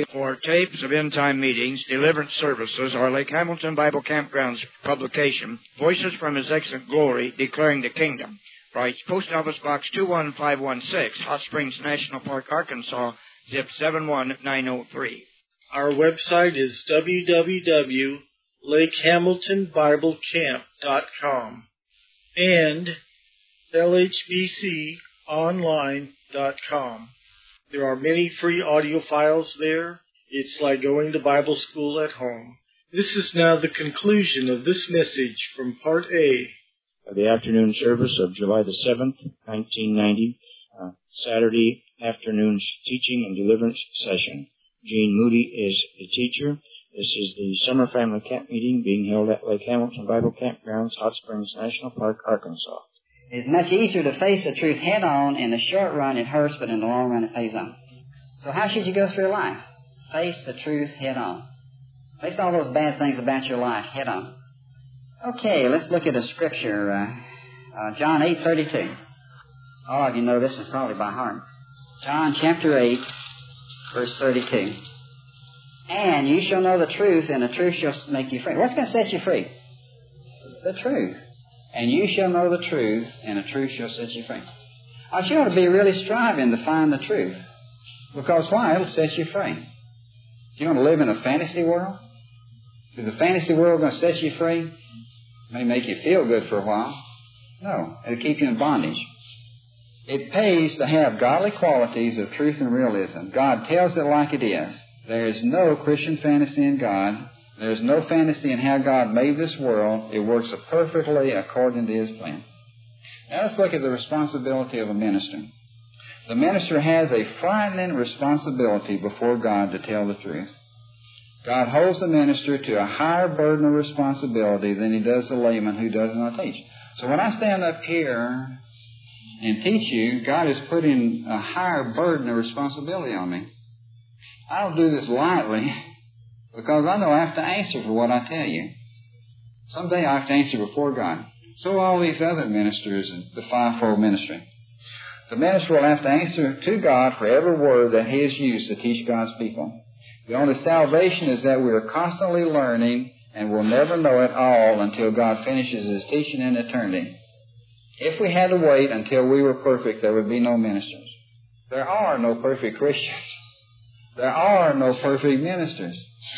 For tapes of end-time meetings, deliverance services, or Lake Hamilton Bible Campground's publication, Voices from His Excellent Glory, Declaring the Kingdom. Writes Post Office Box 21516, Hot Springs National Park, Arkansas, zip 71903. Our website is www.lakehamiltonbiblecamp.com and lhbconline.com. There are many free audio files there. It's like going to Bible school at home. This is now the conclusion of this message from Part A of the afternoon service of July the 7th, 1990, Saturday afternoon's teaching and deliverance session. Gene Moody is the teacher. This is the summer family camp meeting being held at Lake Hamilton Bible Campgrounds, Hot Springs National Park, Arkansas. It's much easier to face the truth head on. In the short run it hurts, but in the long run it pays off. So how should you go through life? Face the truth head on. Face all those bad things about your life head on. Okay, let's look at a scripture. John 8:32. All of you know this is probably by heart. John chapter 8, verse 32. And you shall know the truth, and the truth shall make you free. What's going to set you free? The truth. And you shall know the truth, and the truth shall set you free. You ought to be really striving to find the truth. Because why? It'll set you free. You want to live in a fantasy world? Is the fantasy world going to set you free? It may make you feel good for a while. No, it'll keep you in bondage. It pays to have godly qualities of truth and realism. God tells it like it is. There is no Christian fantasy in God. There is no fantasy in how God made this world. It works perfectly according to His plan. Now let's look at the responsibility of a minister. The minister has a frightening responsibility before God to tell the truth. God holds the minister to a higher burden of responsibility than He does the layman who does not teach. So when I stand up here and teach you, God is putting a higher burden of responsibility on me. I don't do this lightly because I know I have to answer for what I tell you. Someday I have to answer before God. So all these other ministers in the fivefold ministry. The minister will have to answer to God for every word that he has used to teach God's people. The only salvation is that we are constantly learning and will never know it all until God finishes His teaching in eternity. If we had to wait until we were perfect, there would be no ministers. There are no perfect Christians. There are no perfect ministers.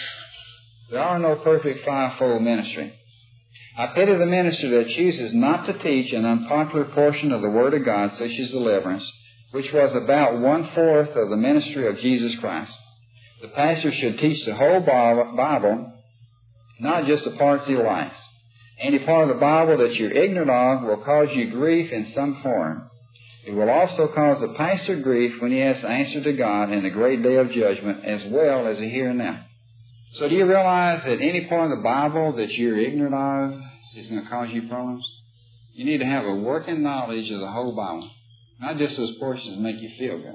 There are no perfect fivefold ministry. I pity the minister that chooses not to teach an unpopular portion of the Word of God, such as deliverance, which was about 1/4 of the ministry of Jesus Christ. The pastor should teach the whole Bible, not just the parts he likes. Any part of the Bible that you're ignorant of will cause you grief in some form. It will also cause the pastor grief when he has to answer to God in the great day of judgment as well as the here and now. So do you realize that any part of the Bible that you're ignorant of is going to cause you problems? You need to have a working knowledge of the whole Bible, not just those portions that make you feel good.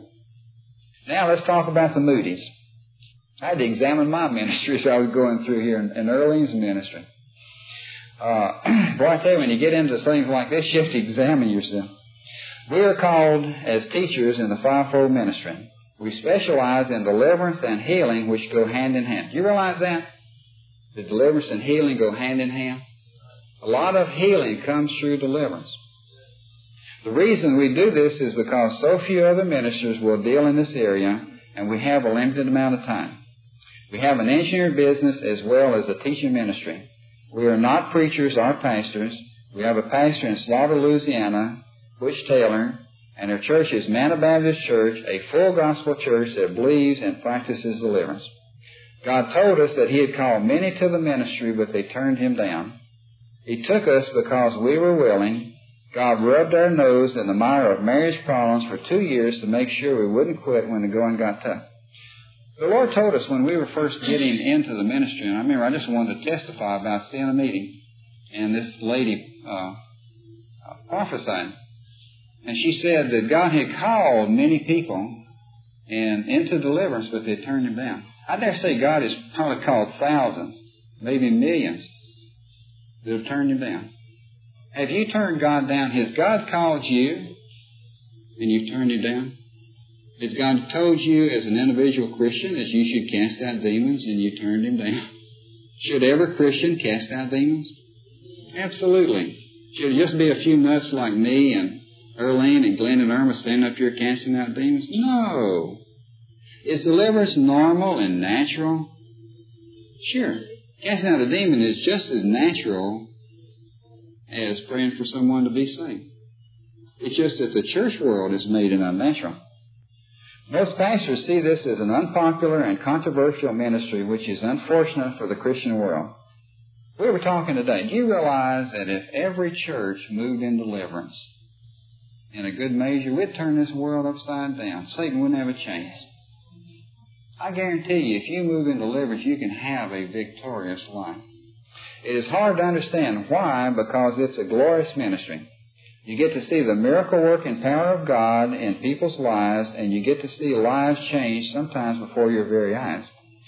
Now let's talk about the Moody's. I had to examine my ministry as I was going through here in Earling's ministry. Boy, I tell you, when you get into things like this, you have to examine yourself. We are called as teachers in the fivefold ministry. We specialize in deliverance and healing, which go hand in hand. Do you realize that? The deliverance and healing go hand in hand. A lot of healing comes through deliverance. The reason we do this is because so few other ministers will deal in this area, and we have a limited amount of time. We have an engineering business as well as a teaching ministry. We are not preachers or pastors. We have a pastor in Slaughter, Louisiana, Butch Taylor, and our church is Manna Baptist Church, a full gospel church that believes and practices deliverance. God told us that He had called many to the ministry, but they turned Him down. He took us because we were willing. God rubbed our nose in the mire of marriage problems for 2 years to make sure we wouldn't quit when the going got tough. The Lord told us when we were first getting into the ministry, and I remember I just wanted to testify about seeing a meeting, and this lady prophesied. And she said that God had called many people and into deliverance, but they turned Him down. I dare say God has probably called thousands, maybe millions, that have turned Him down. Have you turned God down? Has God called you and you've turned Him down? Has God told you as an individual Christian that you should cast out demons and you turned him down? Should every Christian cast out demons? Absolutely. Should it just be a few nuts like me and Earlene and Glenn and Irma standing up here casting out demons? No. Is deliverance normal and natural? Sure. Casting out a demon is just as natural as praying for someone to be saved. It's just that the church world is made it unnatural. Most pastors see this as an unpopular and controversial ministry, which is unfortunate for the Christian world. We were talking today. Do you realize that if every church moved in deliverance, in a good measure, we'd turn this world upside down? Satan wouldn't have a chance. I guarantee you, if you move in deliverance, you can have a victorious life. It is hard to understand why, because it's a glorious ministry. You get to see the miracle-working power of God in people's lives, and you get to see lives change sometimes before your very eyes.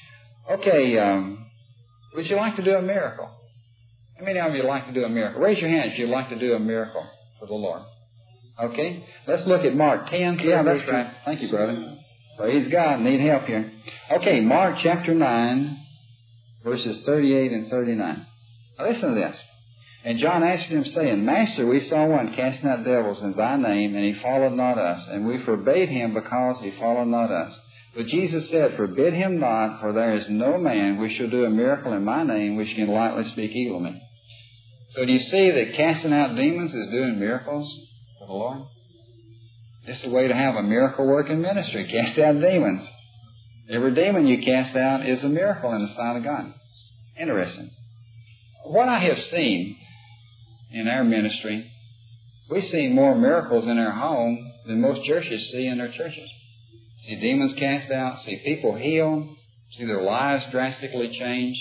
Okay, would you like to do a miracle? How many of you would like to do a miracle? Raise your hand if you'd like to do a miracle for the Lord. Okay, let's look at Mark 10. Yeah, that's right. Thank you, brother. Praise God. Need help here. Okay, Mark chapter 9, verses 38 and 39. Now listen to this. And John answered him, saying, Master, we saw one casting out devils in thy name, and he followed not us. And we forbade him because he followed not us. But Jesus said, Forbid him not, for there is no man which shall do a miracle in my name which can lightly speak evil of me. So do you see that casting out demons is doing miracles for the Lord? This is a way to have a miracle-working ministry. Cast out demons. Every demon you cast out is a miracle in the sight of God. Interesting. What I have seen in our ministry, we see more miracles in our home than most churches see in their churches. See demons cast out, see people healed, see their lives drastically changed.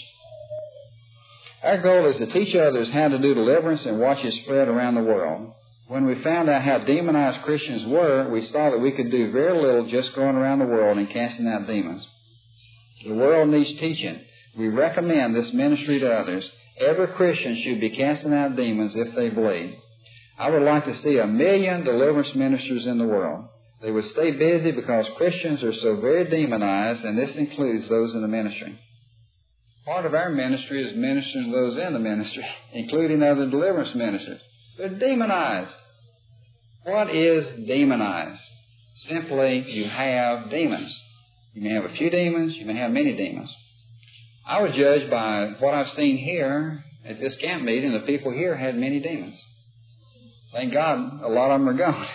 Our goal is to teach others how to do deliverance and watch it spread around the world. When we found out how demonized Christians were, we saw that we could do very little just going around the world and casting out demons. The world needs teaching. We recommend this ministry to others. Every Christian should be casting out demons if they believe. I would like to see 1 million deliverance ministers in the world. They would stay busy because Christians are so very demonized, and this includes those in the ministry. Part of our ministry is ministering to those in the ministry, including other deliverance ministers. They're demonized. What is demonized? Simply, you have demons. You may have a few demons, you may have many demons. I would judge by what I've seen here at this camp meeting, the people here had many demons. Thank God a lot of them are gone.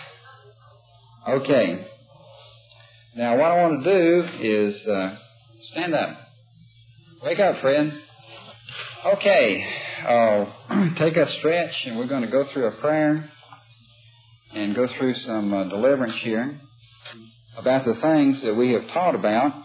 Okay. Now what I want to do is stand up. Wake up, Fred. Okay. Take a stretch, and we're going to go through a prayer and go through some deliverance here about the things that we have taught about.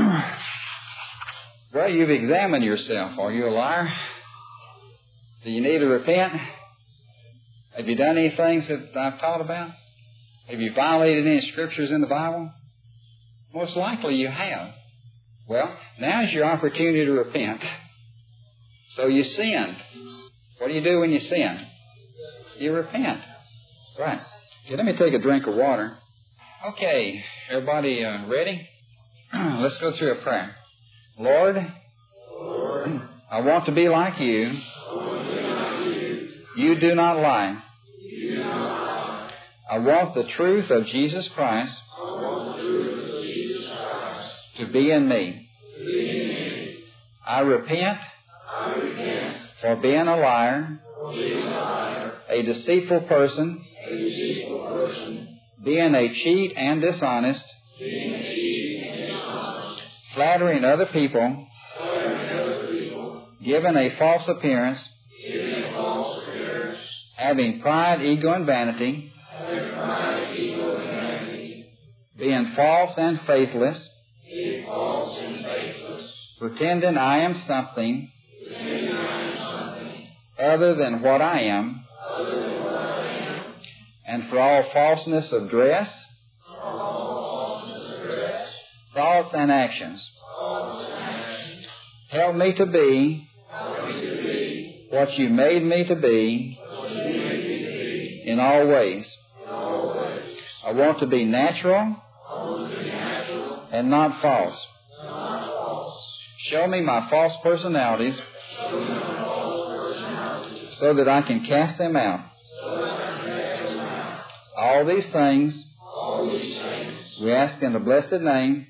Well, you've examined yourself. Are you a liar? Do you need to repent? Have you done any things that I've taught about? Have you violated any scriptures in the Bible? Most likely you have. Well, now's your opportunity to repent. So you sinned. What do you do when you sin? You repent. Right. Okay, let me take a drink of water. Okay, everybody ready? Let's go through a prayer. Lord, I want to be like you. You do not lie. I want the truth of Jesus Christ to be in me. I repent for being a liar, a deceitful person, being a cheat and dishonest, flattering other people, giving a false appearance, having pride, ego, and vanity, being false and faithless, pretending I am something other than what I am, and for all falseness of dress, thoughts and actions. Help me to be what you made me to be in all ways. I want to be natural and not false. Show me my false personalities so that I can cast them out. All these things we ask in the blessed name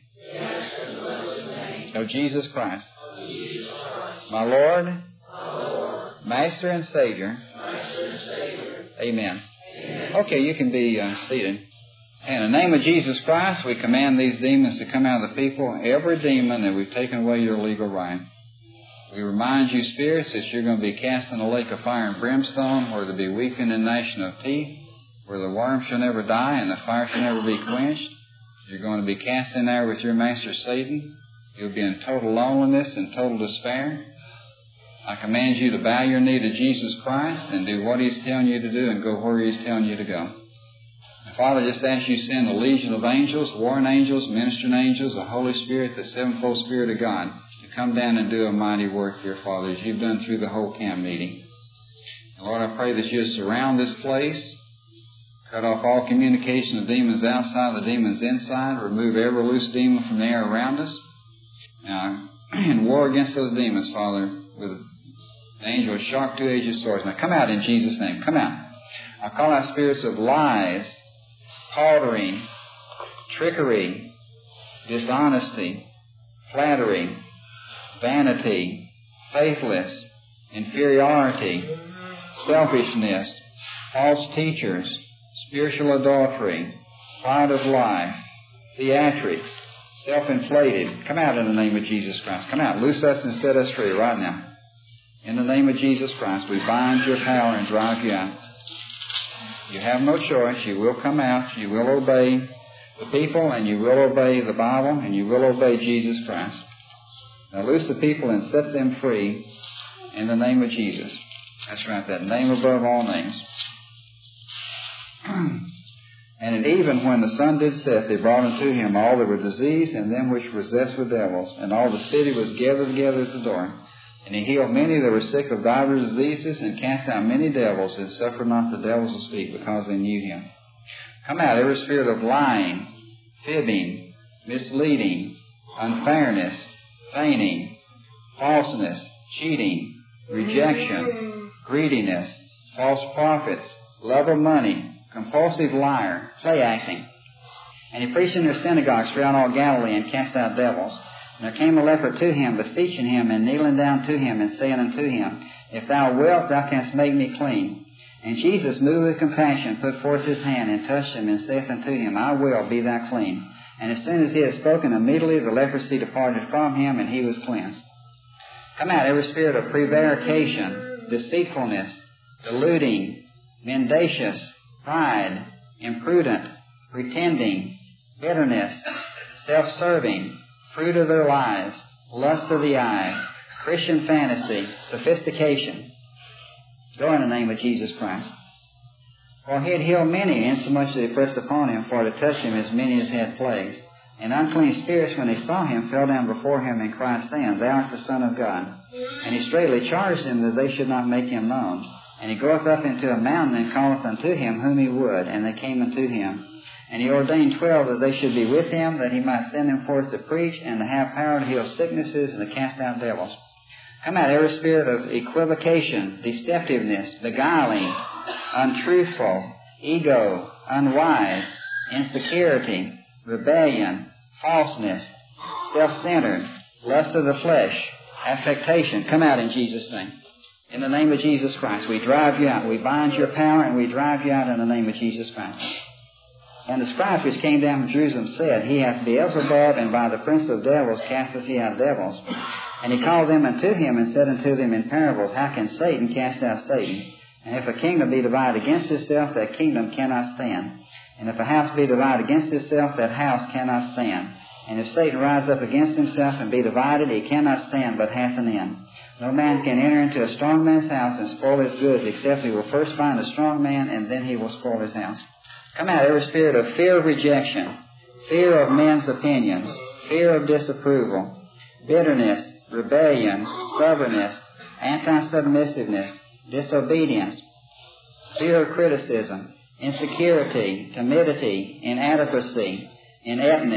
of Jesus Christ, my Lord, Master and Savior. Amen. Okay, you can be seated. In the name of Jesus Christ, we command these demons to come out of the people. Every demon that we've taken away your legal right. We remind you, spirits, that you're going to be cast in a lake of fire and brimstone, where there be weeping and gnashing of teeth, where the worm shall never die and the fire shall never be quenched. You're going to be cast in there with your master Satan. You'll be in total loneliness and total despair. I command you to bow your knee to Jesus Christ and do what He's telling you to do and go where He's telling you to go. And Father, just ask you send a legion of angels, warring angels, ministering angels, the Holy Spirit, the sevenfold Spirit of God, to come down and do a mighty work here, Father, as you've done through the whole camp meeting. And Lord, I pray that you surround this place, cut off all communication of demons outside, the demons inside, remove every loose demon from the air around us. Now, in war against those demons, Father, with the angel of sharp two-edged swords. Now come out in Jesus' name. Come out. I call out spirits of lies, paltering, trickery, dishonesty, flattery, vanity, faithless, inferiority, selfishness, false teachers, spiritual adultery, pride of life, theatrics, self-inflated. Come out in the name of Jesus Christ. Come out. Loose us and set us free right now. In the name of Jesus Christ, we bind your power and drive you out. You have no choice. You will come out. You will obey the people, and you will obey the Bible, and you will obey Jesus Christ. Now loose the people and set them free in the name of Jesus. That's right, that name above all names. And even when the sun did set, they brought unto him all that were diseased, and them which were possessed with devils. And all the city was gathered together at the door. And he healed many that were sick of divers diseases, and cast out many devils, and suffered not the devils to speak, because they knew him. Come out, every spirit of lying, fibbing, misleading, unfairness, feigning, falseness, cheating, rejection, greediness, false prophets, love of money, compulsive liar, play acting. And he preached in their synagogues throughout all Galilee, and cast out devils. And there came a leper to him, beseeching him, and kneeling down to him, and saying unto him, If thou wilt, thou canst make me clean. And Jesus, moved with compassion, put forth his hand, and touched him, and saith unto him, I will, be thou clean. And as soon as he had spoken, immediately the leprosy departed from him, and he was cleansed. Come out, every spirit of prevarication, deceitfulness, deluding, mendacious, pride, imprudent, pretending, bitterness, self-serving, fruit of their lies, lust of the eyes, Christian fantasy, sophistication. Go in the name of Jesus Christ. For he had healed many, insomuch that they pressed upon him for to touch him, as many as had plagues. And unclean spirits, when they saw him, fell down before him and cried, saying, Thou art the Son of God. And he straightly charged them that they should not make him known. And he goeth up into a mountain, and calleth unto him whom he would, and they came unto him. And he ordained 12 that they should be with him, that he might send them forth to preach, and to have power to heal sicknesses, and to cast out devils. Come out, every spirit of equivocation, deceptiveness, beguiling, untruthful, ego, unwise, insecurity, rebellion, falseness, self-centered, lust of the flesh, affectation. Come out in Jesus' name. In the name of Jesus Christ, we drive you out. We bind your power, and we drive you out in the name of Jesus Christ. And the scribes which came down from Jerusalem said, He hath Beelzebub, and by the prince of devils casteth he out devils. And he called them unto him, and said unto them in parables, How can Satan cast out Satan? And if a kingdom be divided against itself, that kingdom cannot stand. And if a house be divided against itself, that house cannot stand. And if Satan rise up against himself and be divided, he cannot stand, but hath an end. No man can enter into a strong man's house and spoil his goods, except he will first find a strong man, and then he will spoil his house. Come out, every spirit of fear of rejection, fear of men's opinions, fear of disapproval, bitterness, rebellion, stubbornness, anti-submissiveness, disobedience, fear of criticism, insecurity, timidity, inadequacy, ineptness,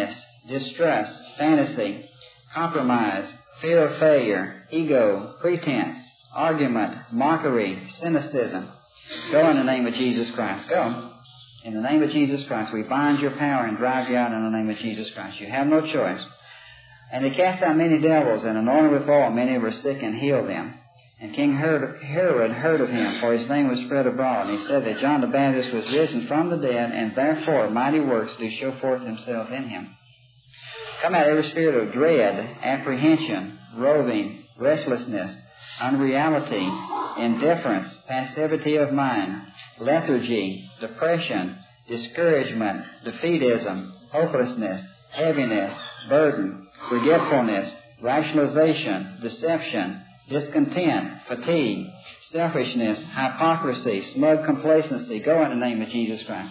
distrust, fantasy, compromise, fear of failure, ego, pretense, argument, mockery, cynicism. Go in the name of Jesus Christ. Go. In the name of Jesus Christ, we bind your power and drive you out in the name of Jesus Christ. You have no choice. And he cast out many devils and anointed with oil many were sick and healed them. And King Herod heard of him, for his name was spread abroad. And he said that John the Baptist was risen from the dead, and therefore mighty works do show forth themselves in him. Come out every spirit of dread, apprehension, roving, restlessness, unreality, indifference, passivity of mind, lethargy, depression, discouragement, defeatism, hopelessness, heaviness, burden, forgetfulness, rationalization, deception, discontent, fatigue, selfishness, hypocrisy, smug complacency. Go in the name of Jesus Christ.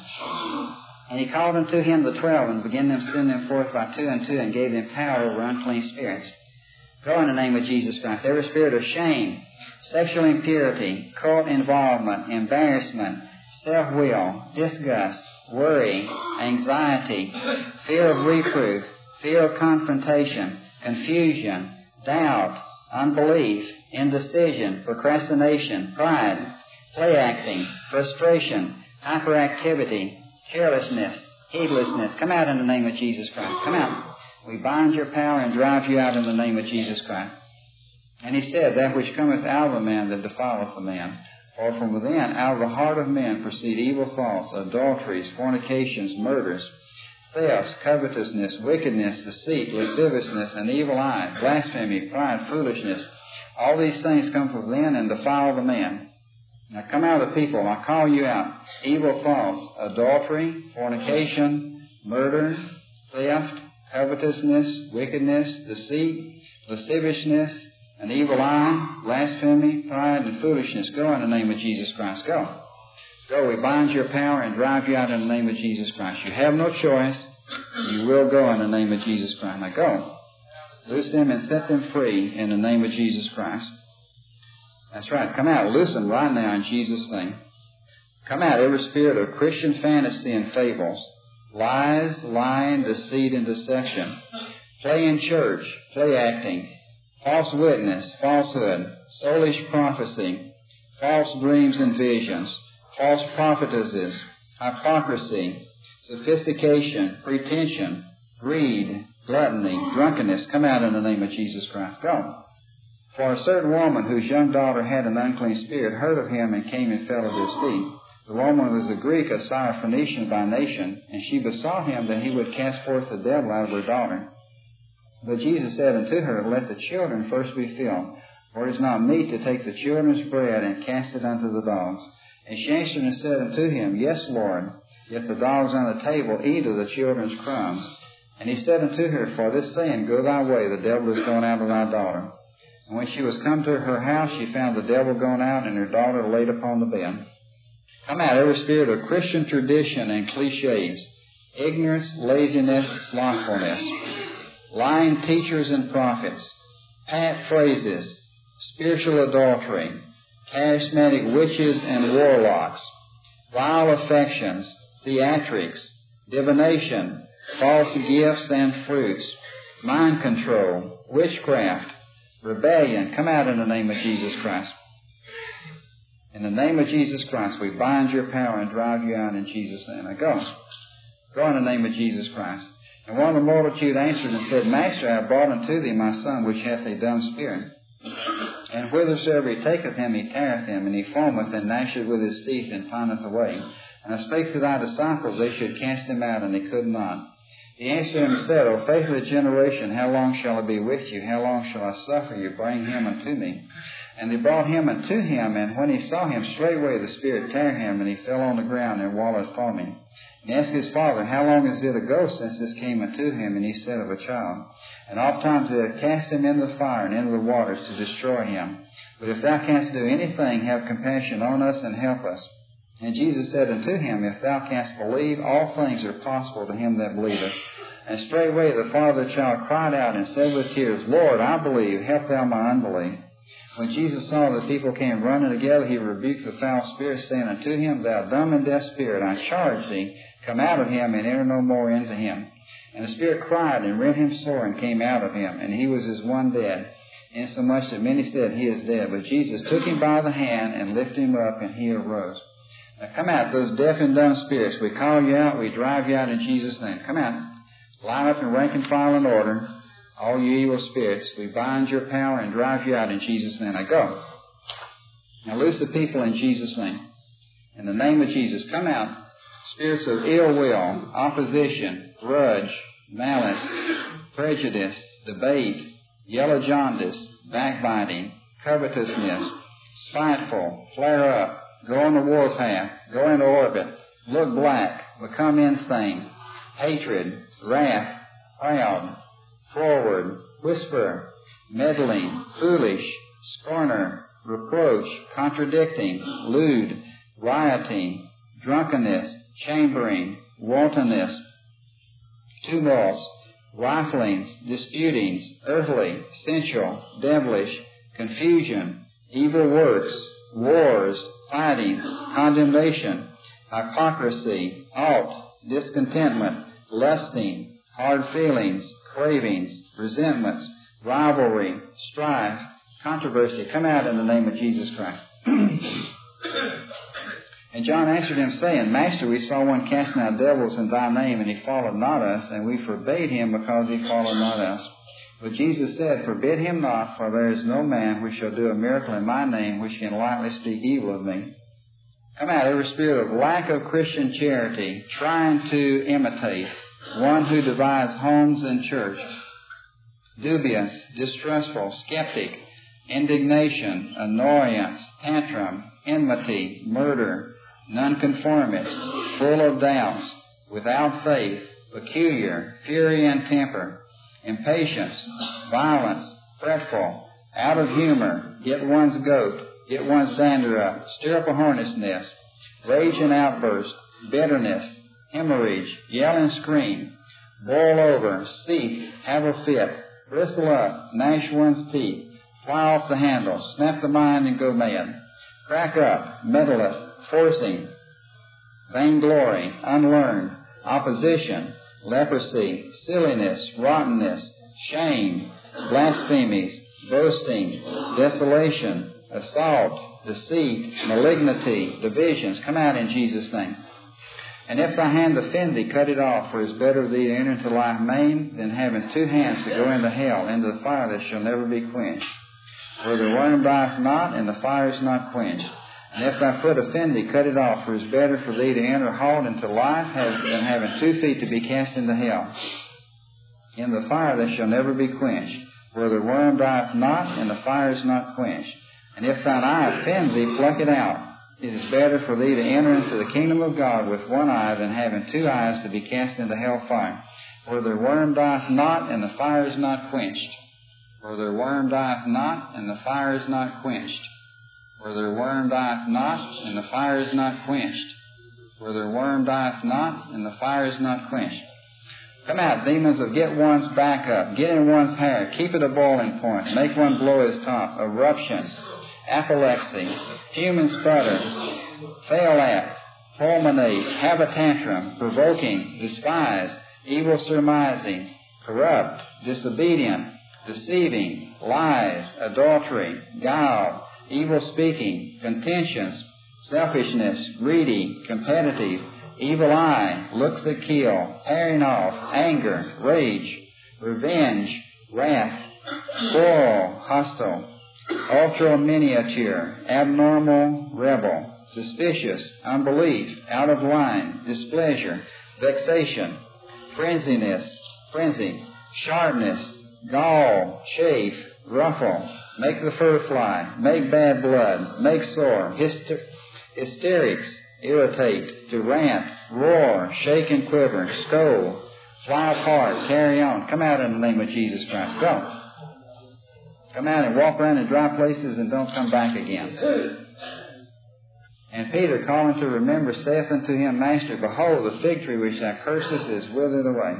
And he called unto him the 12 and began them send them forth by 2 and 2 and gave them power over unclean spirits. Go in the name of Jesus Christ. Every spirit of shame, sexual impurity, cult involvement, embarrassment, self-will, disgust, worry, anxiety, fear of reproof, fear of confrontation, confusion, doubt, unbelief, indecision, procrastination, pride, play acting, frustration, hyperactivity, carelessness, heedlessness. Come out in the name of Jesus Christ. Come out. We bind your power and drive you out in the name of Jesus Christ. And he said, that which cometh out of a man that defileth a man. For from within, out of the heart of men, proceed evil thoughts, adulteries, fornications, murders, thefts, covetousness, wickedness, deceit, lasciviousness, an evil eye, blasphemy, pride, foolishness. All these things come from within and defile the man. Now come out of the people. I call you out. Evil thoughts, adultery, fornication, murder, theft, covetousness, wickedness, deceit, lasciviousness, an evil eye, blasphemy, pride, and foolishness. Go in the name of Jesus Christ. Go. Go. We bind your power and drive you out in the name of Jesus Christ. You have no choice. You will go in the name of Jesus Christ. Now go. Loose them and set them free in the name of Jesus Christ. That's right. Come out. Loose them right now in Jesus' name. Come out every spirit of Christian fantasy and fables, lies, lying, deceit, and deception, play in church, play acting, false witness, falsehood, soulish prophecy, false dreams and visions, false prophetesses, hypocrisy, sophistication, pretension, greed, gluttony, drunkenness. Come out in the name of Jesus Christ. Go. For a certain woman whose young daughter had an unclean spirit heard of him and came and fell at his feet. The woman was a Greek, a Syrophoenician by nation, and she besought him that he would cast forth the devil out of her daughter. But Jesus said unto her, Let the children first be filled, for it is not meet to take the children's bread and cast it unto the dogs. And she answered and said unto him, Yes, Lord, yet the dogs on the table eat of the children's crumbs. And he said unto her, For this saying, Go thy way, the devil is gone out of thy daughter. And when she was come to her house, she found the devil gone out, and her daughter laid upon the bed. Come out every spirit of Christian tradition and cliches, ignorance, laziness, slothfulness, lying teachers and prophets, pat phrases, spiritual adultery, charismatic witches and warlocks, vile affections, theatrics, divination, false gifts and fruits, mind control, witchcraft, rebellion. Come out in the name of Jesus Christ. In the name of Jesus Christ, we bind your power and drive you out in Jesus' name. Now go. Go in the name of Jesus Christ. And one of the multitude answered and said, Master, I have brought unto thee my son, which hath a dumb spirit. And whithersoever he taketh him, he teareth him, and he foameth and gnasheth with his teeth, and findeth a way. And I spake to thy disciples, they should cast him out, and they could not. He answered him and said, O faithless generation, how long shall I be with you? How long shall I suffer you? Bring him unto me. And they brought him unto him, and when he saw him, straightway the spirit tare him, and he fell on the ground and wallowed foaming. And he asked his father, How long is it ago since this came unto him? And he said, Of a child. And oftentimes they have cast him into the fire and into the waters to destroy him. But if thou canst do anything, have compassion on us and help us. And Jesus said unto him, If thou canst believe, all things are possible to him that believeth. And straightway the father of the child cried out and said with tears, Lord, I believe, help thou my unbelief. When Jesus saw that people came running together, he rebuked the foul spirit, saying unto him, Thou dumb and deaf spirit, I charge thee, come out of him and enter no more into him. And the spirit cried and rent him sore and came out of him, and he was as one dead, insomuch that many said, He is dead. But Jesus took him by the hand and lifted him up, and he arose. Now come out, those deaf and dumb spirits. We call you out, we drive you out in Jesus' name. Come out. Line up in rank and file and order. All you evil spirits, we bind your power and drive you out in Jesus' name. Now go. Now loose the people in Jesus' name. In the name of Jesus, come out. Spirits of ill will, opposition, grudge, malice, prejudice, debate, yellow jaundice, backbiting, covetousness, spiteful, flare up, go on the warpath, go into orbit, look black, become insane, hatred, wrath, proud, forward, whisper, meddling, foolish, scorner, reproach, contradicting, lewd, rioting, drunkenness, chambering, wantonness, tumults, riflings, disputings, earthly, sensual, devilish, confusion, evil works, wars, fightings, condemnation, hypocrisy, alt, discontentment, lusting, hard feelings, cravings, resentments, rivalry, strife, controversy. Come out in the name of Jesus Christ. And John answered him, saying, Master, we saw one casting out devils in thy name, and he followed not us, and we forbade him because he followed not us. But Jesus said, Forbid him not, for there is no man which shall do a miracle in my name which can lightly speak evil of me. Come out, every spirit of lack of Christian charity, trying to imitate one who divides homes and church, dubious, distrustful, skeptic, indignation, annoyance, tantrum, enmity, murder, nonconformist, full of doubts, without faith, peculiar, fury and temper, impatience, violence, fretful, out of humor, get one's goat, get one's dander up, stir up a hornet's nest, rage and outburst, bitterness, hemorrhage, yell and scream, boil over, seethe, have a fit, bristle up, gnash one's teeth, fly off the handle, snap the mind and go mad, crack up, meddleth, forcing, vainglory, unlearned, opposition, leprosy, silliness, rottenness, shame, blasphemies, boasting, desolation, assault, deceit, malignity, divisions. Come out in Jesus' name. And if thy hand offend thee, cut it off, for it is better thee to enter into life maimed than having two hands to go into hell, into the fire that shall never be quenched, where the worm dieth not, and the fire is not quenched. And if thy foot offend thee, cut it off, for it is better for thee to enter halt into life than having 2 feet to be cast into hell, in the fire that shall never be quenched, where the worm dieth not, and the fire is not quenched. And if thine eye offend thee, pluck it out. It is better for thee to enter into the kingdom of God with one eye than having 2 eyes to be cast into hell fire, where the worm dieth not, and the fire is not quenched. Where the worm dieth not, and the fire is not quenched. Where the worm dieth not, and the fire is not quenched. Where the worm dieth not, and the fire is not quenched. Come out, demons of get one's back up, get in one's hair, keep it a boiling point, make one blow his top, eruption, apoplexy, human sputter, fail at, fulminate, have a tantrum, provoking, despise, evil surmising, corrupt, disobedient, deceiving, lies, adultery, guile, evil speaking, contentions, selfishness, greedy, competitive, evil eye, looks that kill, tearing off, anger, rage, revenge, wrath, quarrel, hostile, ultra miniature, abnormal, rebel, suspicious, unbelief, out of line, displeasure, vexation, frenzy, sharpness, gall, chafe, ruffle, make the fur fly, make bad blood, make sore, hysterics, irritate, to rant, roar, shake and quiver, scold, fly apart, carry on. Come out in the name of Jesus Christ. Go. Come out and walk around in dry places and don't come back again. And Peter, calling to remember, saith unto him, Master, behold, the fig tree which thou cursest is withered away.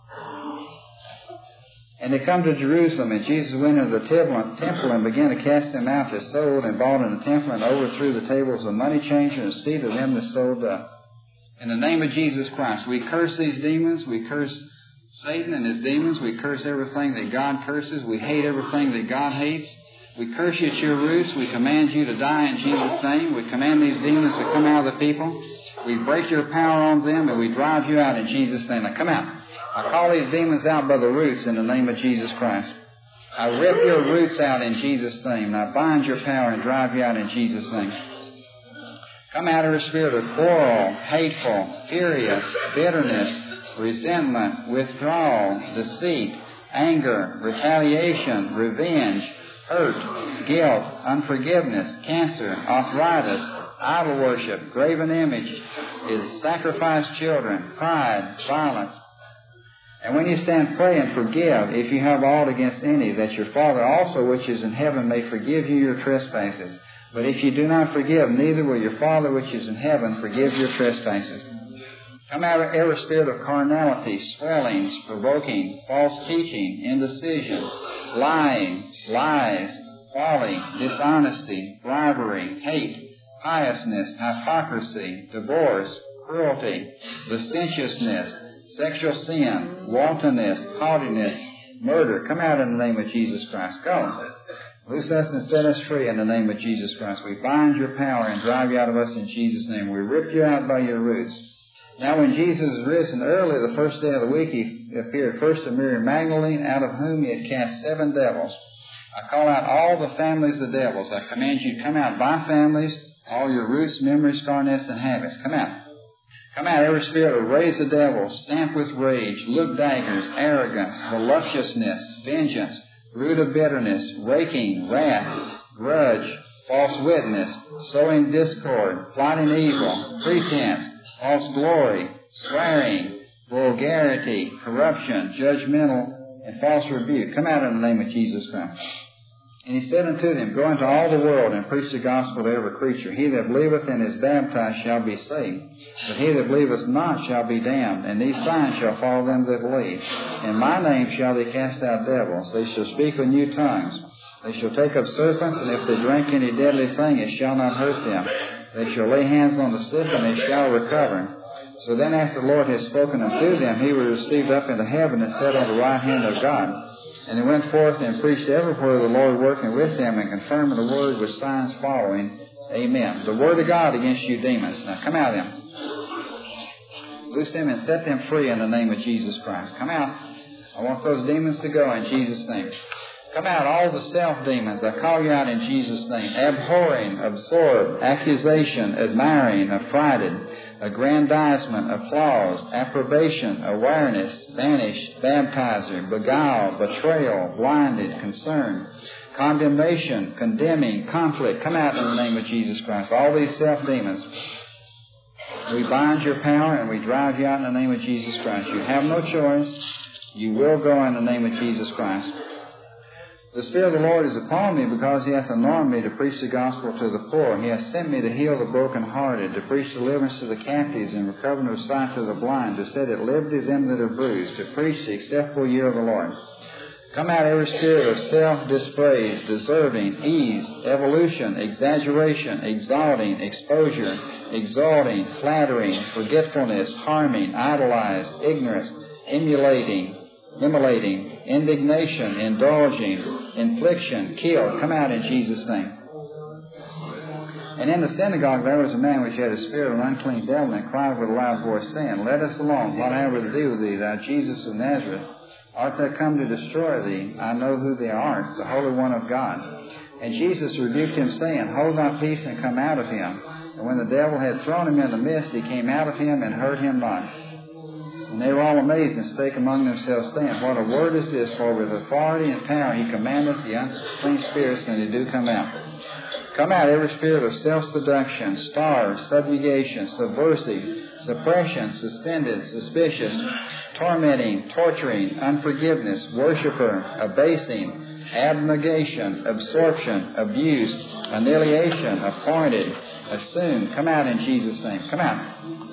And they come to Jerusalem, and Jesus went into the temple and began to cast them out that sold and bought in the temple, and overthrew the tables of money changers and seated them that sold up. In the name of Jesus Christ, we curse these demons, we curse Satan and his demons, we curse everything that God curses. We hate everything that God hates. We curse you at your roots. We command you to die in Jesus' name. We command these demons to come out of the people. We break your power on them and we drive you out in Jesus' name. Now come out. I call these demons out by the roots in the name of Jesus Christ. I rip your roots out in Jesus' name. And I bind your power and drive you out in Jesus' name. Come out of the spirit of quarrel, hateful, furious, bitterness, resentment, withdrawal, deceit, anger, retaliation, revenge, hurt, guilt, unforgiveness, cancer, arthritis, idol worship, graven image, is sacrificed children, pride, violence. And when you stand praying, forgive if you have aught against any, that your Father also which is in heaven may forgive you your trespasses. But if you do not forgive, neither will your Father which is in heaven forgive your trespasses. Come out of every spirit of carnality, swellings, provoking, false teaching, indecision, lying, lies, folly, dishonesty, bribery, hate, piousness, hypocrisy, divorce, cruelty, licentiousness, sexual sin, wantonness, haughtiness, murder. Come out in the name of Jesus Christ. Go. Loose us and set us free in the name of Jesus Christ. We bind your power and drive you out of us in Jesus' name. We rip you out by your roots. Now when Jesus was risen early the first day of the week, he appeared first to Mary Magdalene, out of whom he had cast 7 devils. I call out all the families of devils. I command you to come out by families, all your roots, memories, scarnets, and habits. Come out. Come out, every spirit of raise the devil, stamp with rage, look daggers, arrogance, voluptuousness, vengeance, root of bitterness, raking, wrath, grudge, false witness, sowing discord, plotting evil, pretense, false glory, swearing, vulgarity, corruption, judgmental, and false rebuke. Come out in the name of Jesus Christ. And he said unto them, Go into all the world and preach the gospel to every creature. He that believeth and is baptized shall be saved, but he that believeth not shall be damned. And these signs shall follow them that believe. In my name shall they cast out devils. They shall speak with new tongues. They shall take up serpents, and if they drink any deadly thing, it shall not hurt them. They shall lay hands on the sick, and they shall recover. So then after the Lord had spoken unto them, he was received up into heaven and sat on the right hand of God. And he went forth and preached everywhere, the Lord working with them and confirming the word with signs following. Amen. The word of God against you demons. Now come out of them. Loose them and set them free in the name of Jesus Christ. Come out. I want those demons to go in Jesus' name. Come out, all the self-demons. I call you out in Jesus' name. Abhorring, absorbed, accusation, admiring, affrighted, aggrandizement, applause, approbation, awareness, banished, baptizer, beguiled, betrayal, blinded, concern, condemnation, condemning, conflict. Come out in the name of Jesus Christ. All these self-demons. We bind your power and we drive you out in the name of Jesus Christ. You have no choice. You will go in the name of Jesus Christ. The Spirit of the Lord is upon me because he hath anointed me to preach the gospel to the poor. He hath sent me to heal the brokenhearted, to preach deliverance to the captives and recovering of sight to the blind, to set at liberty them that are bruised, to preach the acceptable year of the Lord. Come out every spirit of self-dispraise, deserving, ease, evolution, exaggeration, exalting, exposure, exalting, flattering, forgetfulness, harming, idolized, ignorance, immolating, indignation, indulging, infliction, kill. Come out in Jesus' name. And in the synagogue there was a man which had a spirit of an unclean devil, and cried with a loud voice, saying, Let us alone, what have we to do with thee, thou Jesus of Nazareth? Art thou come to destroy thee? I know who thou art, the Holy One of God. And Jesus rebuked him, saying, Hold thy peace, and come out of him. And when the devil had thrown him in the midst, he came out of him, and hurt him not. And they were all amazed, and spake among themselves, saying, What a word is this? For with authority and power he commandeth the unclean spirits, and they do come out. Come out every spirit of self-seduction, starved, subjugation, subversive, suppression, suspended, suspicious, tormenting, torturing, unforgiveness, worshiper, abasing, abnegation, absorption, abuse, annihilation, appointed, assumed. Come out in Jesus' name. Come out.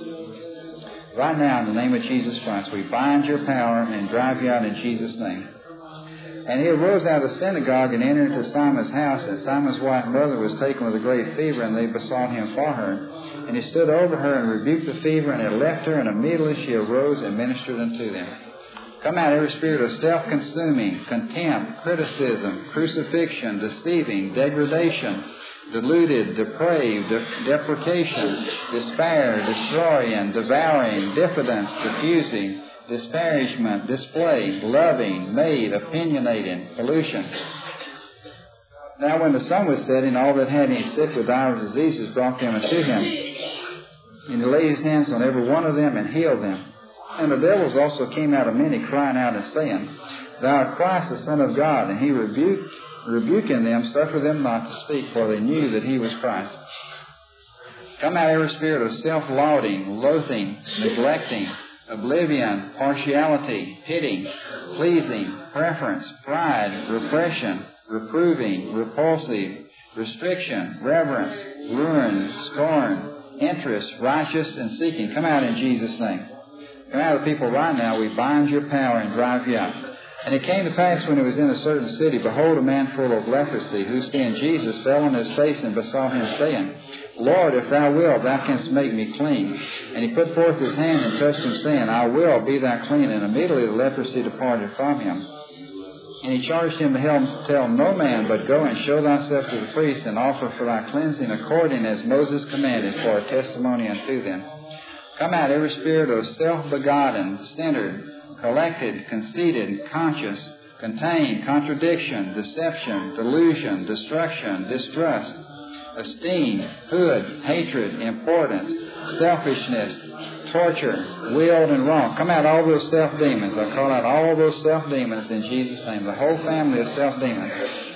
Right now, in the name of Jesus Christ, we bind your power and drive you out in Jesus' name. And he arose out of the synagogue and entered into Simon's house, and Simon's wife mother was taken with a great fever, and they besought him for her. And he stood over her and rebuked the fever, and it left her, and immediately she arose and ministered unto them. Come out every spirit of self-consuming, contempt, criticism, crucifixion, deceiving, degradation, deluded, depraved, deprecation, despair, destroying, devouring, diffidence, diffusing, disparagement, display, loving, made, opinionating, pollution. Now when the sun was setting, all that had any sick with divers diseases brought them unto him. And he laid his hands on every one of them and healed them. And the devils also came out of many, crying out and saying, Thou art Christ, the Son of God. And he rebuking them, suffered them not to speak, for they knew that he was Christ. Come out every spirit of self-lauding, loathing, neglecting, oblivion, partiality, pity, pleasing, preference, pride, repression, reproving, repulsive, restriction, reverence, ruin, scorn, interest, righteous, and seeking. Come out in Jesus' name. Come out of the people right now. We bind your power and drive you out. And it came to pass when he was in a certain city, behold, a man full of leprosy, who seeing Jesus fell on his face and besought him, saying, Lord, if thou wilt, thou canst make me clean. And he put forth his hand and touched him, saying, I will, be thou clean. And immediately the leprosy departed from him. And he charged him to tell no man, but go and show thyself to the priest, and offer for thy cleansing according as Moses commanded, for a testimony unto them. Come out every spirit of self-begotten, centered, collected, conceited, conscious, contained, contradiction, deception, delusion, destruction, distrust, esteem, hood, hatred, importance, selfishness, torture, willed and wrong. Come out all those self-demons. I call out all those self-demons in Jesus' name. The whole family of self-demons.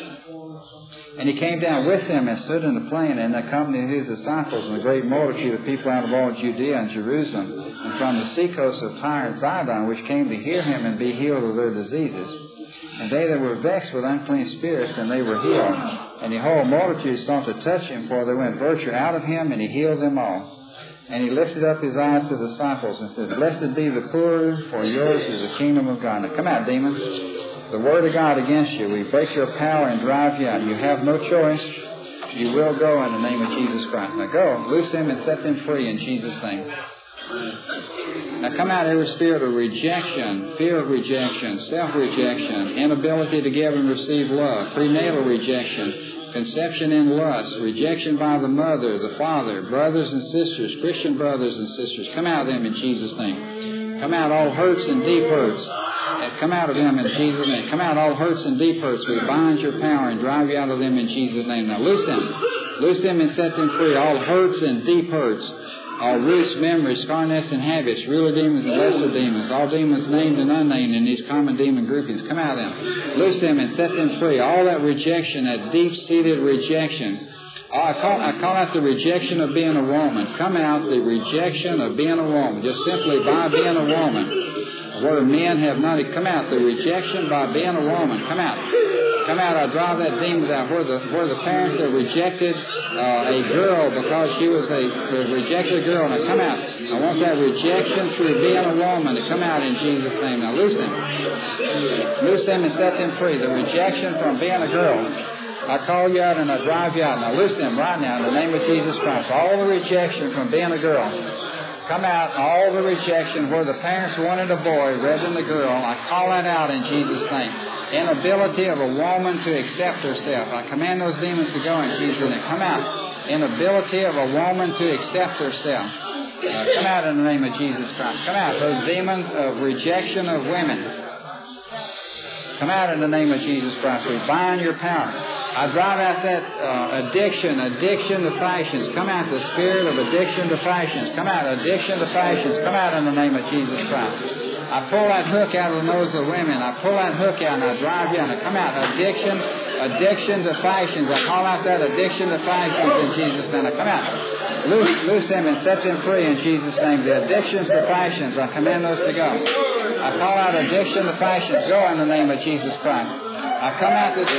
And he came down with them and stood in the plain in the company of his disciples and a great multitude of people out of all Judea and Jerusalem and from the seacoast of Tyre and Sidon, which came to hear him and be healed of their diseases. And they that were vexed with unclean spirits, and they were healed. And the whole multitude sought to touch him, for there went virtue out of him, and he healed them all. And he lifted up his eyes to the disciples and said, Blessed be the poor, for yours is the kingdom of God. Now come out, demons. The word of God against you. We break your power and drive you out. You have no choice. You will go in the name of Jesus Christ. Now go, loose them and set them free in Jesus' name. Now come out every spirit of rejection, fear of rejection, self-rejection, inability to give and receive love, prenatal rejection, conception in lust, rejection by the mother, the father, brothers and sisters, Christian brothers and sisters. Come out of them in Jesus' name. Come out all hurts and deep hurts. Come out of them in Jesus' name. Come out all hurts and deep hurts. We bind your power and drive you out of them in Jesus' name. Now loose them. Loose them and set them free. All hurts and deep hurts. All roots, memories, scarness, and habits, ruler demons and lesser demons, all demons named and unnamed in these common demon groupings. Come out of them. Loose them and set them free. All that rejection, that deep-seated rejection. I call out the rejection of being a woman. Come out the rejection of being a woman. Just simply by being a woman. Where men have not, come out the rejection by being a woman. Come out. Come out. I drive that demon out where the parents have rejected a girl because she was a rejected girl. Now come out. I want that rejection through being a woman to come out in Jesus' name. Now loose them. Loose them and set them free. The rejection from being a girl. I call you out and I drive you out. Now loose them right now in the name of Jesus Christ. All the rejection from being a girl. Come out, all the rejection where the parents wanted a boy rather than the girl. I call that out in Jesus' name. Inability of a woman to accept herself. I command those demons to go in Jesus' name. Come out. Inability of a woman to accept herself. Come out in the name of Jesus Christ. Come out. Those demons of rejection of women. Come out in the name of Jesus Christ. We bind your power. I drive out that addiction to fashions. Come out the spirit of addiction to fashions. Come out, addiction to fashions. Come out in the name of Jesus Christ. I pull that hook out of the nose of women. I pull that hook out and I drive you out. Now come out, addiction to fashions. I call out that addiction to fashions in Jesus' name. Now come out. Loose them and set them free in Jesus' name. The addictions to fashions, I command those to go. I call out addiction to fashions. Go in the name of Jesus Christ. I come out the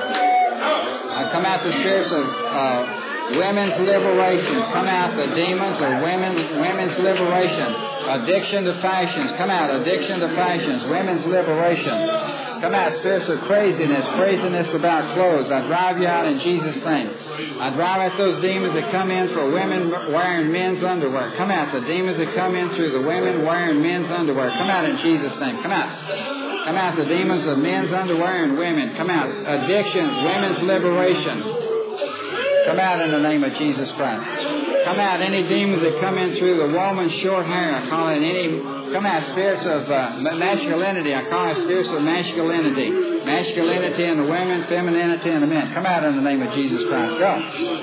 spirits of women's liberation. Come out the demons of women's liberation. Addiction to fashions. Come out. Addiction to fashions. Women's liberation. Come out, spirits of craziness about clothes. I drive you out in Jesus' name. I drive out those demons that come in for women wearing men's underwear. Come out, the demons that come in through the women wearing men's underwear. Come out in Jesus' name. Come out. Come out, the demons of men's underwear and women. Come out, addictions, women's liberation. Come out in the name of Jesus Christ. Come out, any demons that come in through the woman's short hair. I call it come out, spirits of masculinity. I call it spirits of masculinity. Masculinity in the women, femininity in the men. Come out in the name of Jesus Christ. Go.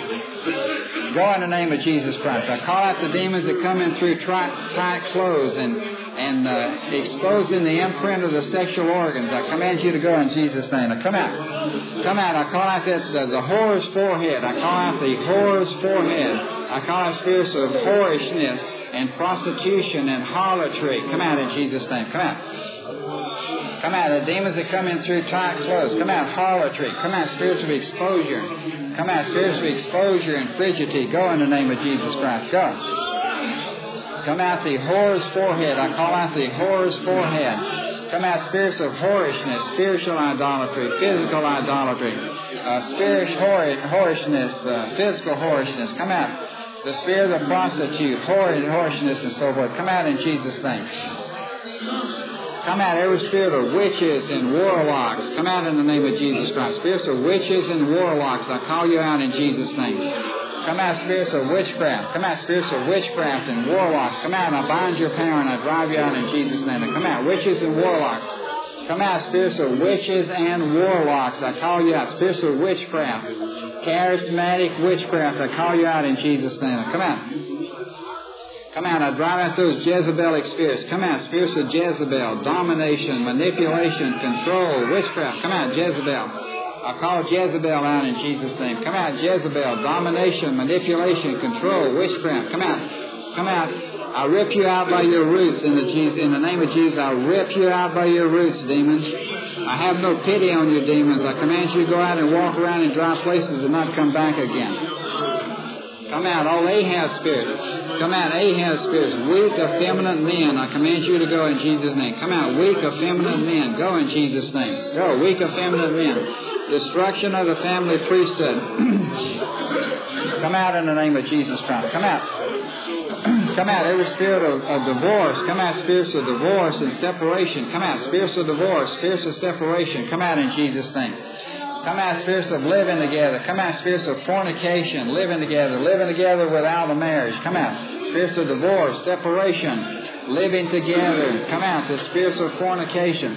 Go in the name of Jesus Christ. I call out the demons that come in through tight clothes and exposing the imprint of the sexual organs. I command you to go in Jesus' name. Now come out. Come out. I call out the whore's forehead. I call out the whore's forehead. I call out spirits of whorishness and prostitution and harlotry. Come out in Jesus' name. Come out. Come out. The demons that come in through tight clothes. Come out. Harlotry. Come out. Spirits of exposure. Come out. Spirits of exposure and frigidity. Go in the name of Jesus Christ. Go. Come out the whore's forehead. I call out the whore's forehead. Come out spirits of whorishness, spiritual idolatry, physical idolatry, whorishness, physical whorishness. Come out. The spirit of prostitute, whorishness, and so forth. Come out in Jesus' name. Come out every spirit of witches and warlocks. Come out in the name of Jesus Christ. Spirits of witches and warlocks, I call you out in Jesus' name. Come out spirits of witchcraft. Come out spirits of witchcraft and warlocks. Come out and I bind your power and I drive you out in Jesus' name. And come out witches and warlocks. Come out spirits of witches and warlocks. I call you out. Spirits of witchcraft. Charismatic witchcraft. I call you out in Jesus' name. Now come out. Come out. I drive out those Jezebelic spirits. Come out. Spirits of Jezebel. Domination, manipulation, control, witchcraft. Come out. Jezebel. I call Jezebel out in Jesus' name. Come out, Jezebel. Domination, manipulation, control, witchcraft. Come out. Come out. I rip you out by your roots in the name of Jesus. I rip you out by your roots, demons. I have no pity on you, demons. I command you to go out and walk around in dry places and not come back again. Come out, all Ahaz spirits. Come out, Ahaz spirits. Weak, effeminate men. I command you to go in Jesus' name. Come out, weak, effeminate men. Go in Jesus' name. Go, weak, effeminate men. Destruction of the family priesthood. Come out in the name of Jesus Christ. Come out. Come out, every spirit of divorce. Come out, spirits of divorce and separation. Come out, spirits of divorce, spirits of separation. Come out in Jesus' name. Come out, spirits of living together. Come out, spirits of fornication, living together without a marriage. Come out, spirits of divorce, separation, living together. Come out, the spirits of fornication.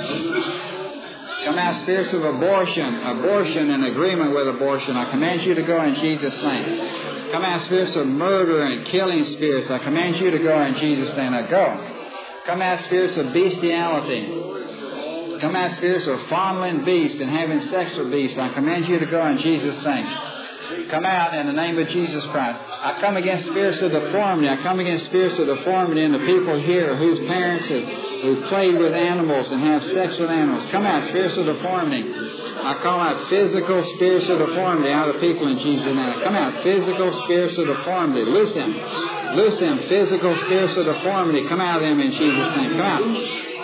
Come out, spirits of abortion in agreement with abortion. I command you to go in Jesus' name. Come out, spirits of murder and killing spirits. I command you to go in Jesus' name. Now go. Come out, spirits of bestiality. Come out, spirits of fondling beasts and having sex with beasts. I command you to go in Jesus' name. Come out in the name of Jesus Christ. I come against spirits of deformity. I come against spirits of deformity in the people here whose parents who played with animals and have sex with animals. Come out, spirits of deformity. I call out physical spirits of deformity out of people in Jesus' name. Come out, physical spirits of deformity. Loose them. Loose them, physical spirits of deformity. Come out of them in Jesus' name. Come out.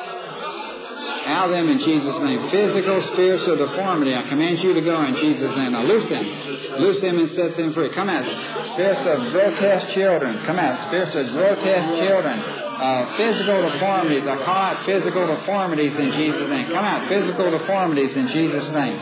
Out of them in Jesus' name. Physical spirits of deformity. I command you to go in Jesus' name. Now loose them. Loose them and set them free. Come out. Spirits of grotesque children. Come out. Spirits of grotesque children. Physical deformities. I call out physical deformities in Jesus' name. Come out. Physical deformities in Jesus' name.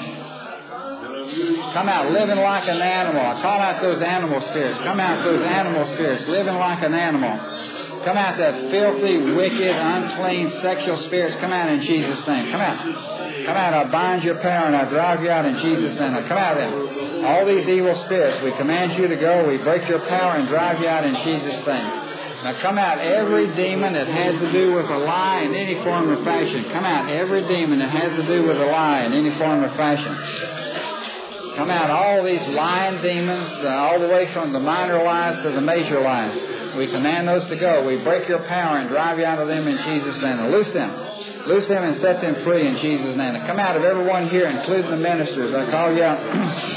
Come out. Living like an animal. I call out those animal spirits. Come out those animal spirits. Living like an animal. Come out, that filthy, wicked, unclean, sexual spirits. Come out in Jesus' name. Come out. Come out. I bind your power and I drive you out in Jesus' name. Now come out then. All these evil spirits, we command you to go. We break your power and drive you out in Jesus' name. Now come out, every demon that has to do with a lie in any form or fashion. Come out, every demon that has to do with a lie in any form or fashion. Come out, all these lying demons, all the way from the minor lies to the major lies. We command those to go. We break your power and drive you out of them in Jesus' name. Now loose them. Loose them and set them free in Jesus' name. Now come out of everyone here, including the ministers. I call you out.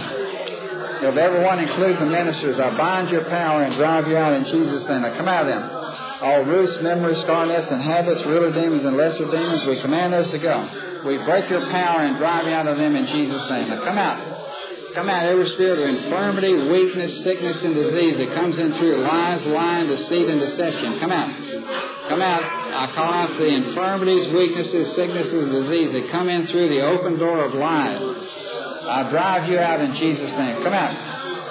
Of everyone, including the ministers, I bind your power and drive you out in Jesus' name. Now come out of them. All roots, memories, scar nests, and habits, ruler demons and lesser demons, we command those to go. We break your power and drive you out of them in Jesus' name. Now come out. Come out, every spirit of infirmity, weakness, sickness, and disease that comes in through lies, lying, deceit, and deception. Come out. Come out. I call out the infirmities, weaknesses, sicknesses, and disease that come in through the open door of lies. I drive you out in Jesus' name. Come out.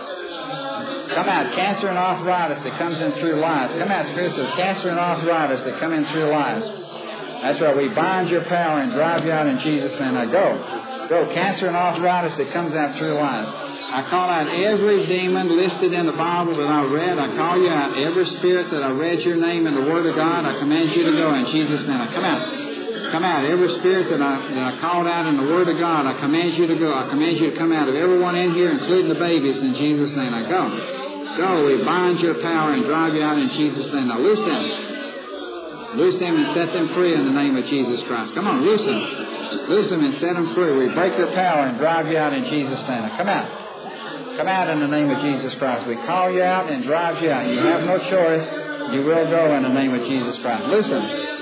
Come out. Cancer and arthritis that comes in through lies. Come out, spirits of cancer and arthritis that come in through lies. That's right. We bind your power and drive you out in Jesus' name. Now go. Go. Cancer and arthritis that comes out through lies. I call out every demon listed in the Bible that I read. I call you out. Every spirit that I read your name in the Word of God, I command you to go in Jesus' name. Now come out. Come out. Every spirit that I called out in the Word of God, I command you to go. I command you to come out of everyone in here, including the babies, in Jesus' name. Now go. Go. We bind your power and drive you out in Jesus' name. Now loose them. Loose them and set them free in the name of Jesus Christ. Come on, loose them. Loose them and set them free. We break your power and drive you out in Jesus' name. Now come out. Come out in the name of Jesus Christ. We call you out and drive you out. You have no choice. You will go in the name of Jesus Christ. Listen.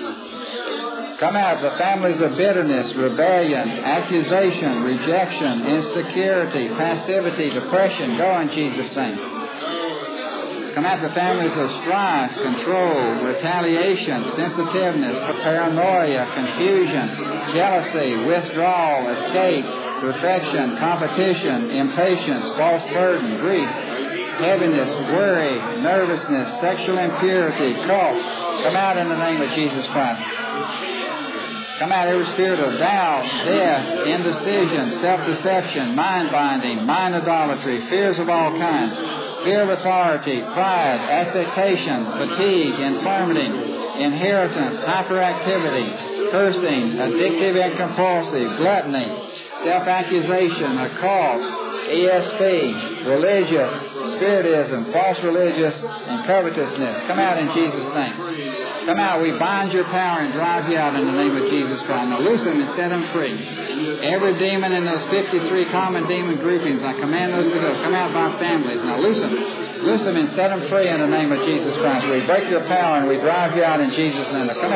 Come out. The families of bitterness, rebellion, accusation, rejection, insecurity, passivity, depression. Go in Jesus' name. Come out the families of strife, control, retaliation, sensitiveness, paranoia, confusion, jealousy, withdrawal, escape, perfection, competition, impatience, false burden, grief, heaviness, worry, nervousness, sexual impurity, cults. Come out in the name of Jesus Christ. Come out every spirit of doubt, death, indecision, self-deception, mind-binding, mind idolatry, fears of all kinds, fear of authority, pride, affectation, fatigue, infirmity, inheritance, hyperactivity, cursing, addictive and compulsive, gluttony, self-accusation, occult, ESP, religious, spiritism, false religious, and covetousness. Come out in Jesus' name. Come out. We bind your power and drive you out in the name of Jesus Christ. Now loose them and set them free. Every demon in those 53 common demon groupings, I command those to go. Come out by families. Now loose them. Loose them and set them free in the name of Jesus Christ. We break your power and we drive you out in Jesus' name. Now come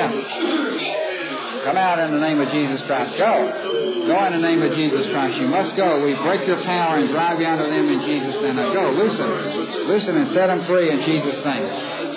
out. Come out in the name of Jesus Christ. Go. Go in the name of Jesus Christ. You must go. We break your power and drive you out of them in Jesus' name. Now go. Loose them. Loose them and set them free in Jesus' name.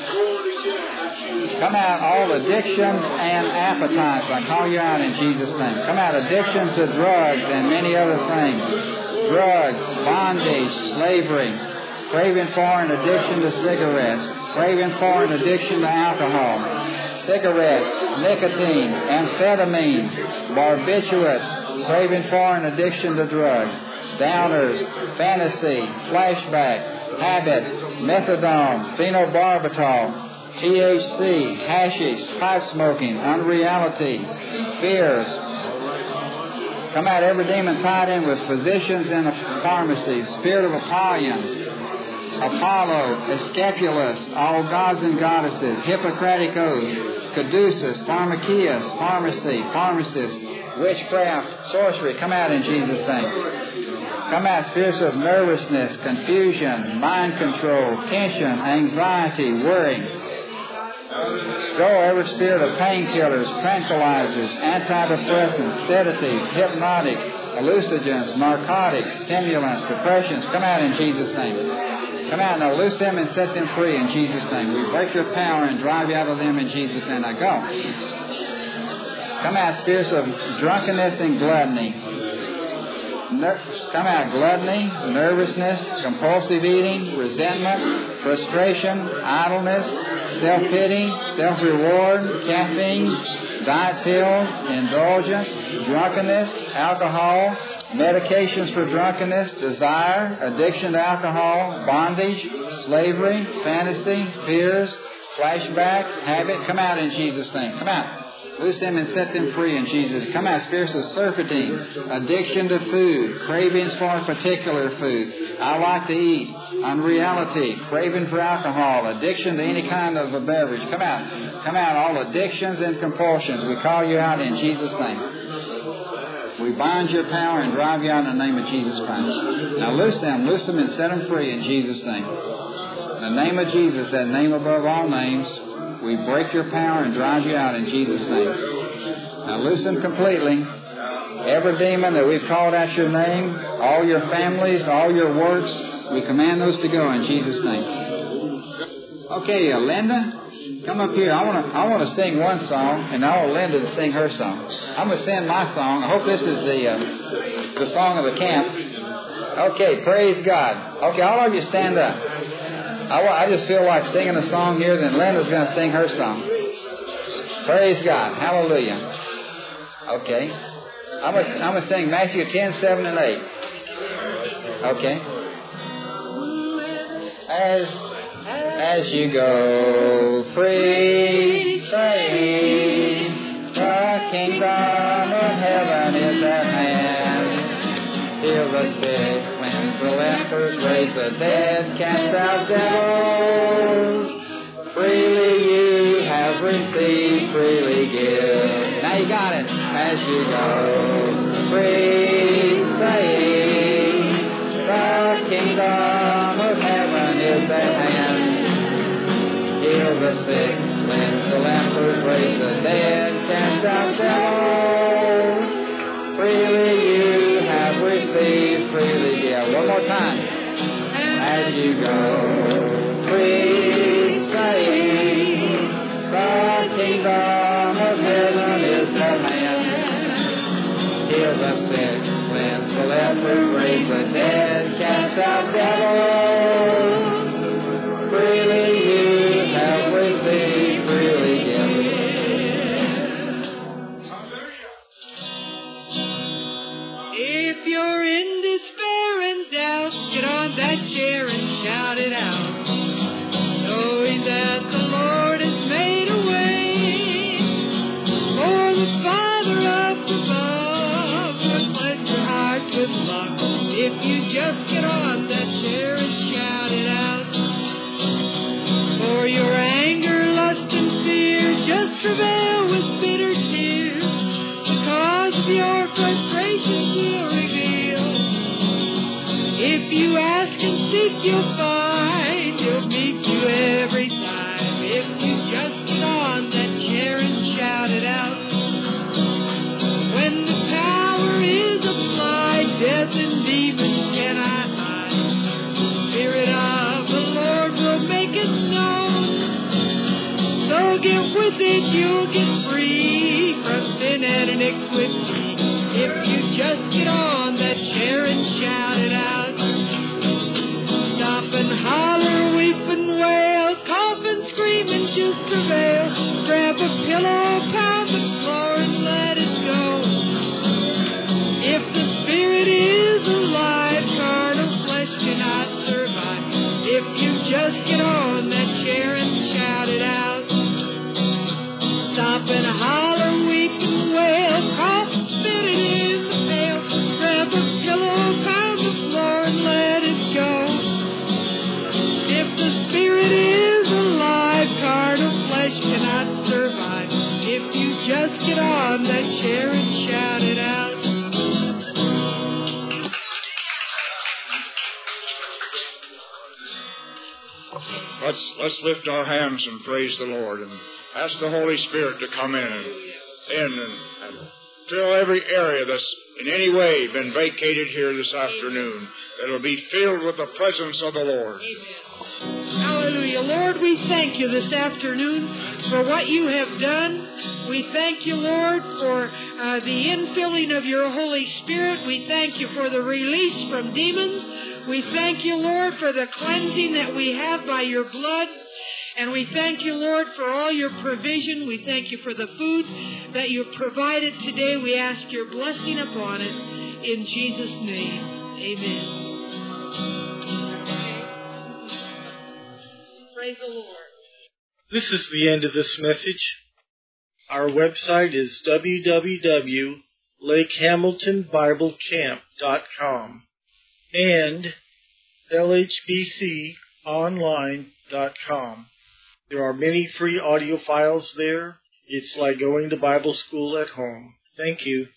Come out all addictions and appetites. I call you out in Jesus' name. Come out addictions to drugs and many other things. Drugs, bondage, slavery, craving for an addiction to cigarettes, craving for an addiction to alcohol, cigarettes, nicotine, amphetamine, barbiturates, craving for an addiction to drugs, downers, fantasy, flashback, habit, methadone, phenobarbital, THC, hashish, pipe smoking, unreality, fears. Come out every demon tied in with physicians and pharmacies, spirit of Apollyon, Apollo, Escapulus, all gods and goddesses, Hippocratic oath, Caduceus, Pharmakias, pharmacy, pharmacist, witchcraft, sorcery. Come out in Jesus' name. Come out spirits of nervousness, confusion, mind control, tension, anxiety, worry. Go every spirit of painkillers, tranquilizers, antidepressants, sedatives, hypnotics, hallucinogens, narcotics, stimulants, depressions. Come out in Jesus' name. Come out now, loose them and set them free in Jesus' name. We break your power and drive you out of them in Jesus' name. Now go. Come out spirits of drunkenness and gluttony. Come out gluttony, nervousness, compulsive eating, resentment, frustration, idleness, self-pity, self-reward, caffeine, diet pills, indulgence, drunkenness, alcohol, medications for drunkenness, desire, addiction to alcohol, bondage, slavery, fantasy, fears, flashback, habit. Come out in Jesus' name. Come out. Loose them and set them free in Jesus. Come out, spirits of surfeiting, addiction to food, cravings for particular foods. I like to eat, unreality, craving for alcohol, addiction to any kind of a beverage. Come out. Come out, all addictions and compulsions. We call you out in Jesus' name. We bind your power and drive you out in the name of Jesus Christ. Now loose them and set them free in Jesus' name. In the name of Jesus, that name above all names, we break your power and drive you out in Jesus' name. Now listen completely. Every demon that we've called out your name, all your families, all your works, we command those to go in Jesus' name. Okay, Linda, come up here. I want to sing one song, and I want Linda to sing her song. I'm going to sing my song. I hope this is the song of the camp. Okay, praise God. Okay, all of you stand up. I just feel like singing a song here, then Linda's going to sing her song. Praise God. Hallelujah. Okay. I'm going to sing Matthew 10, 7, and 8. Okay. As you go free, saying, the kingdom of heaven is at hand. Heal the sick, cleanse the lepers, raise the dead, cast out devils. Freely you have received, freely give. Now you got it. As you go free, saying, the kingdom of heaven is at hand. Heal the sick, cleanse the lepers, raise the dead, cast out devils. Freely you have received, freely give. One more time. As you go free, saying, the kingdom of heaven is at hand. Heal the sick, cleanse the lepers, raise the dead, cast out devils. Freely you have received, freely give. If you're in despair and doubt, get on that chair and shout it out. Knowing that the Lord has made a way, for the Father up above will bless your heart with luck. If you just get on that chair and shout it out. For your anger, lust, and fear just travail with bitter tears. The cause of your frustrations will reveal. If you ask and seek, you'll find He'll meet you every time. If you just get on that chair and shout it out. When the power is applied, death and demons cannot hide. The Spirit of the Lord will make it known. So get with it, you'll get free from sin and iniquity. If you just get on that chair and shout it out. Stop and holler, weep and wail, cough and scream and just travail. Grab a pillow, pound the floor and let it go. If the Spirit is alive, carnal flesh cannot survive. If you just get on that chair and shout it out. Stop and holler, weep and wail, cough, spit it in the pail. Grab a pillow, pound the floor and let it go. If the Spirit is alive, carnal flesh cannot survive. If you just get on that chair and shout it out. Let's lift our hands and praise the Lord and ask the Holy Spirit to come in and fill every area that's in any way been vacated here this afternoon. It'll be filled with the presence of the Lord. Hallelujah. Lord, we thank you this afternoon for what you have done. We thank you, Lord, for the infilling of your Holy Spirit. We thank you for the release from demons. We thank you, Lord, for the cleansing that we have by your blood. And we thank you, Lord, for all your provision. We thank you for the food that you've provided today. We ask your blessing upon it. In Jesus' name, amen. Praise the Lord. This is the end of this message. Our website is www.lakehamiltonbiblecamp.com and lhbconline.com. There are many free audio files there. It's like going to Bible school at home. Thank you.